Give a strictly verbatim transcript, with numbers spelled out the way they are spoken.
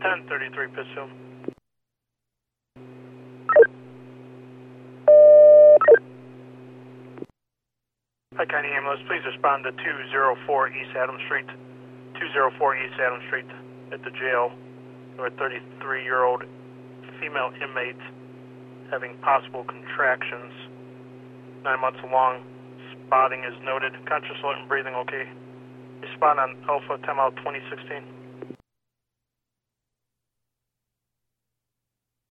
ten thirty-three Pittsfield. Hi, County Ambulance, please respond to two oh four East Adams Street. two oh four East Adams Street at the jail, where a thirty-three-year-old female inmate having possible contractions, nine months along. Spotting is noted. Conscious, alert, and breathing okay. Respond on Alpha ten out twenty sixteen.